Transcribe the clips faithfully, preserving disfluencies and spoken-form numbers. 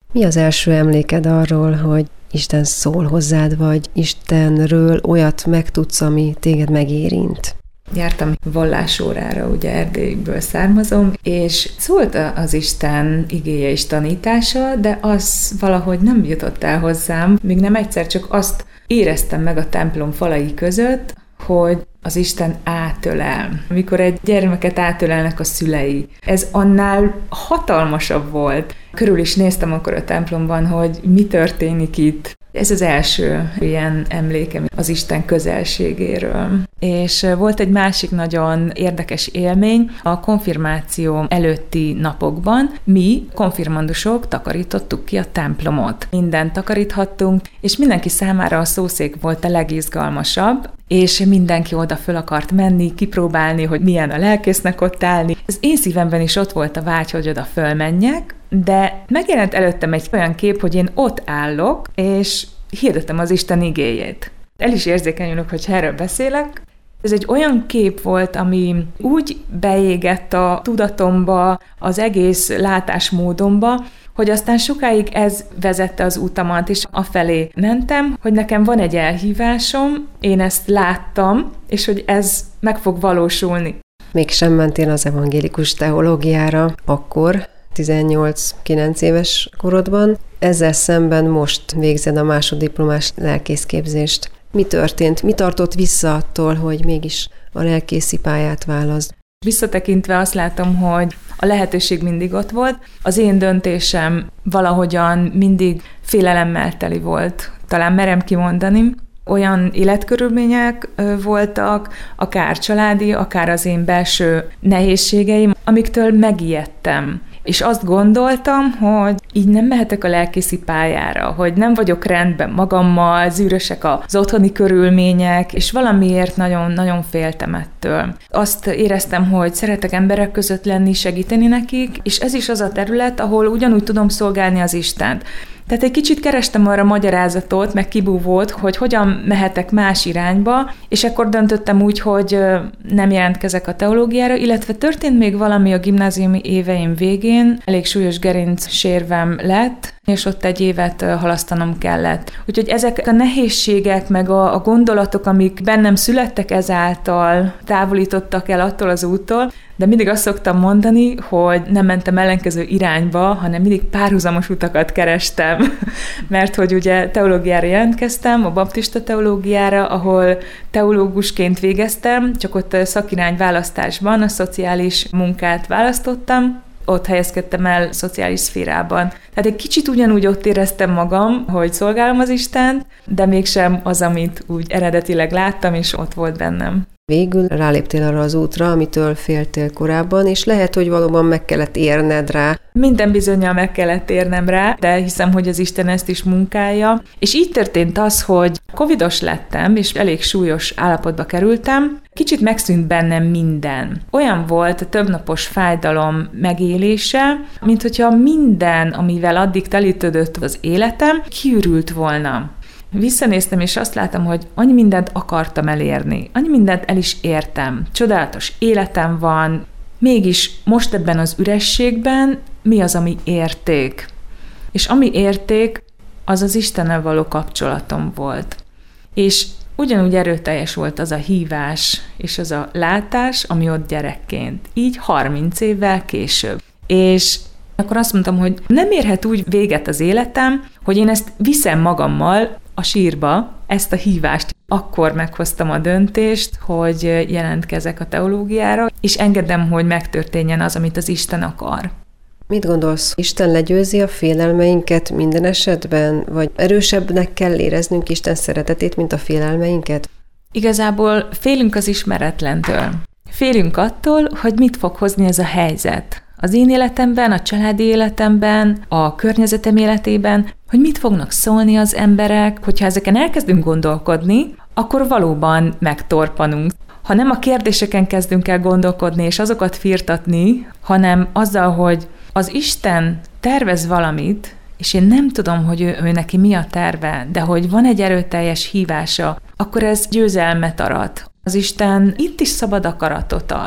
Mi az első emléked arról, hogy Isten szól hozzád, vagy Istenről olyat megtudsz, ami téged megérint? Jártam vallásórára, ugye Erdélyből származom, és szólt az Isten igéje és tanítása, de az valahogy nem jutott el hozzám, még nem egyszer, csak azt éreztem meg a templom falai között, hogy az Isten átölel. Amikor egy gyermeket átölelnek a szülei. Ez annál hatalmasabb volt. Körül is néztem akkor a templomban, hogy mi történik itt. Ez az első ilyen emlékem az Isten közelségéről. És volt egy másik nagyon érdekes élmény. A konfirmáció előtti napokban mi, konfirmandusok, takarítottuk ki a templomot. Mindent takaríthattunk, és mindenki számára a szószék volt a legizgalmasabb, és mindenki oda föl akart menni, kipróbálni, hogy milyen a lelkésznek ott állni. Az én szívemben is ott volt a vágy, hogy oda fölmenjek, de megjelent előttem egy olyan kép, hogy én ott állok, és hirdetem az Isten igéjét. El is érzékenyülök, hogy erről beszélek. Ez egy olyan kép volt, ami úgy beégett a tudatomba, az egész látásmódomba, hogy aztán sokáig ez vezette az utamat, és afelé mentem, hogy nekem van egy elhívásom, én ezt láttam, és hogy ez meg fog valósulni. Mégsem mentél az evangélikus teológiára akkor, tizennyolc-kilenc éves korodban. Ezzel szemben most végzed a másoddiplomás lelkészképzést. Mi történt? Mi tartott vissza attól, hogy mégis a lelkészi pályát válaszd? Visszatekintve azt látom, hogy a lehetőség mindig ott volt. Az én döntésem valahogyan mindig félelemmel teli volt. Talán merem kimondani. Olyan életkörülmények voltak, akár családi, akár az én belső nehézségeim, amiktől megijedtem. És azt gondoltam, hogy így nem mehetek a lelkészi pályára, hogy nem vagyok rendben magammal, zűrösek az otthoni körülmények, és valamiért nagyon-nagyon féltem ettől. Azt éreztem, hogy szeretek emberek között lenni, segíteni nekik, és ez is az a terület, ahol ugyanúgy tudom szolgálni az Istent. Tehát egy kicsit kerestem arra magyarázatot, meg kibúvót, hogy hogyan mehetek más irányba, és akkor döntöttem úgy, hogy nem jelentkezek a teológiára, illetve történt még valami a gimnáziumi éveim végén, elég súlyos gerincsérvem lett, és ott egy évet halasztanom kellett. Úgyhogy ezek a nehézségek, meg a, a gondolatok, amik bennem születtek ezáltal, távolítottak el attól az úttól, de mindig azt szoktam mondani, hogy nem mentem ellenkező irányba, hanem mindig párhuzamos utakat kerestem. Mert hogy ugye teológiára jelentkeztem, a baptista teológiára, ahol teológusként végeztem, csak ott szakirány választásban a szociális munkát választottam, ott helyezkedtem el szociális szférában. Tehát egy kicsit ugyanúgy ott éreztem magam, hogy szolgálom az Istent, de mégsem az, amit úgy eredetileg láttam, és ott volt bennem. Végül ráléptél arra az útra, amitől féltél korábban, és lehet, hogy valóban meg kellett érned rá. Minden bizonnyal meg kellett érnem rá, de hiszem, hogy az Isten ezt is munkálja. És így történt az, hogy covidos lettem, és elég súlyos állapotba kerültem, kicsit megszűnt bennem minden. Olyan volt a többnapos fájdalom megélése, mint hogyha minden, amivel addig telítődött az életem, kiürült volna. Visszanéztem, és azt láttam, hogy annyi mindent akartam elérni, annyi mindent el is értem. Csodálatos életem van, mégis most ebben az ürességben mi az, ami érték? És ami érték, az az Istennel való kapcsolatom volt. És ugyanúgy erőteljes volt az a hívás, és az a látás, ami ott gyerekként. Így harminc évvel később. És akkor azt mondtam, hogy nem érhet úgy véget az életem, hogy én ezt viszem magammal a sírba, ezt a hívást. Akkor meghoztam a döntést, hogy jelentkezek a teológiára, és engedem, hogy megtörténjen az, amit az Isten akar. Mit gondolsz? Isten legyőzi a félelmeinket minden esetben? Vagy erősebbnek kell éreznünk Isten szeretetét, mint a félelmeinket? Igazából félünk az ismeretlentől. Félünk attól, hogy mit fog hozni ez a helyzet. Az én életemben, a családi életemben, a környezetem életében, hogy mit fognak szólni az emberek, hogyha ezeken elkezdünk gondolkodni, akkor valóban megtorpanunk. Ha nem a kérdéseken kezdünk el gondolkodni és azokat firtatni, hanem azzal, hogy az Isten tervez valamit, és én nem tudom, hogy ő, ő neki mi a terve, de hogy van egy erőteljes hívása, akkor ez győzelmet arat. Az Isten itt is szabad akaratot ad.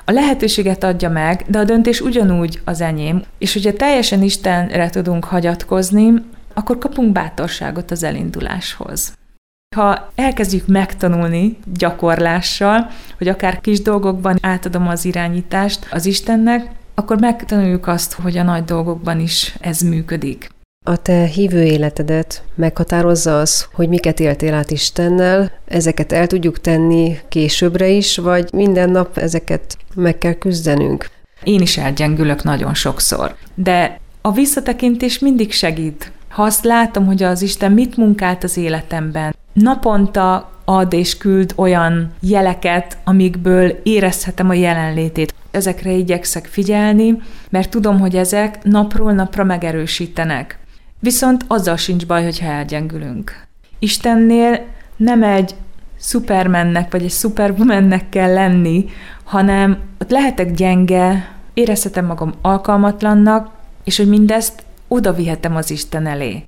A lehetőséget adja meg, de a döntés ugyanúgy az enyém, és hogyha teljesen Istenre tudunk hagyatkozni, akkor kapunk bátorságot az elinduláshoz. Ha elkezdjük megtanulni gyakorlással, hogy akár kis dolgokban átadom az irányítást az Istennek, akkor megtanuljuk azt, hogy a nagy dolgokban is ez működik. A te hívő életedet meghatározza az, hogy miket éltél át Istennel, ezeket el tudjuk tenni későbbre is, vagy minden nap ezeket meg kell küzdenünk? Én is elgyengülök nagyon sokszor, de a visszatekintés mindig segít. Ha azt látom, hogy az Isten mit munkált az életemben, naponta ad és küld olyan jeleket, amikből érezhetem a jelenlétét. Ezekre igyekszek figyelni, mert tudom, hogy ezek napról napra megerősítenek. Viszont azzal sincs baj, hogyha elgyengülünk. Istennél nem egy szupermennek vagy egy szuperwomannek kell lenni, hanem ott lehetek gyenge, érezhetem magam alkalmatlannak, és hogy mindezt oda vihetem az Isten elé.